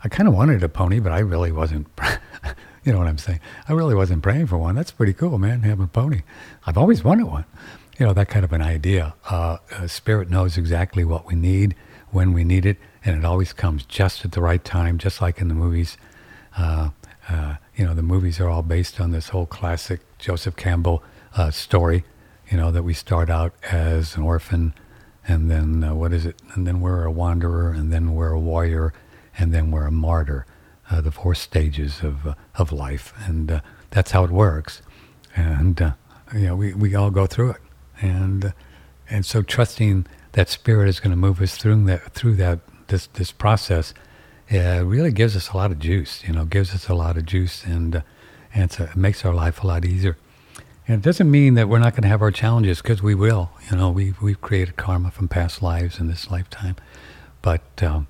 I kind of wanted a pony, but I really wasn't, you know what I'm saying? I really wasn't praying for one. That's pretty cool, man, having a pony. I've always wanted one. You know, that kind of an idea. Uh, uh, Spirit knows exactly what we need, when we need it, and it always comes just at the right time, just like in the movies. Uh, uh, you know, the movies are all based on this whole classic Joseph Campbell uh, story, you know, that we start out as an orphan, and then, uh, what is it? And then we're a wanderer, and then we're a warrior, and then we're a martyr, uh, the four stages of uh, of life. And uh, that's how it works. And, uh, you know, we, we all go through it. And uh, and so trusting that Spirit is going to move us through that, through that this, this process uh, really gives us a lot of juice, you know, gives us a lot of juice, and, uh, and it's a, it makes our life a lot easier. And it doesn't mean that we're not going to have our challenges, because we will. You know, we, we've created karma from past lives in this lifetime. But... Um,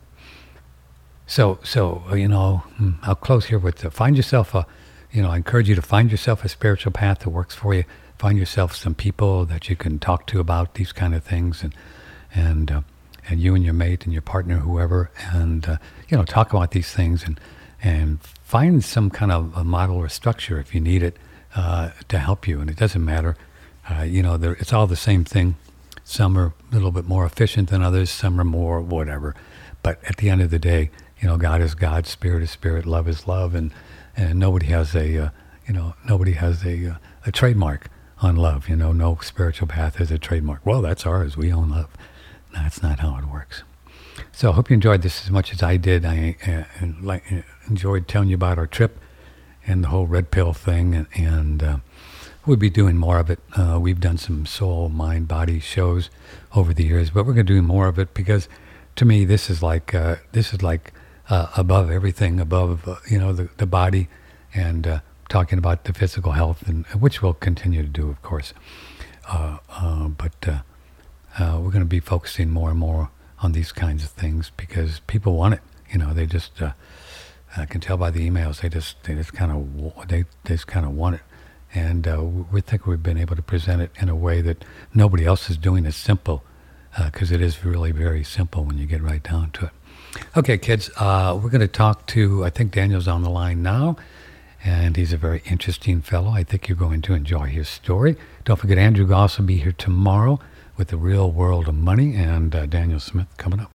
So, so you know, I'll close here with uh, find yourself a, you know, I encourage you to find yourself a spiritual path that works for you. Find yourself some people that you can talk to about these kind of things, and and uh, and you and your mate and your partner, whoever, and uh, you know, talk about these things, and and find some kind of a model or structure if you need it uh, to help you. And it doesn't matter, uh, you know, it's all the same thing. Some are a little bit more efficient than others. Some are more whatever. But at the end of the day, you know, God is God, Spirit is Spirit, love is love, and, and nobody has a, uh, you know, nobody has a uh, a trademark on love. You know, no spiritual path has a trademark. Well, that's ours. We own love. No, that's not how it works. So I hope you enjoyed this as much as I did. I uh, like, uh, enjoyed telling you about our trip and the whole red pill thing, and, and uh, we'll be doing more of it. Uh, we've done some soul, mind, body shows over the years, but we're going to do more of it, because to me, this is like uh, this is like uh, above everything, above uh, you know the the body, and uh, talking about the physical health, and which we'll continue to do, of course. Uh, uh, but uh, uh, we're going to be focusing more and more on these kinds of things, because people want it. You know, they just uh, I can tell by the emails, they just they just kind of they, they just kind of want it, and uh, we think we've been able to present it in a way that nobody else is doing. It's simple. Because uh, it is really very simple when you get right down to it. Okay, kids, uh, we're going to talk to, I think Daniel's on the line now, and he's a very interesting fellow. I think you're going to enjoy his story. Don't forget, Andrew will also be here tomorrow with The Real World of Money, and uh, Daniel Smith coming up.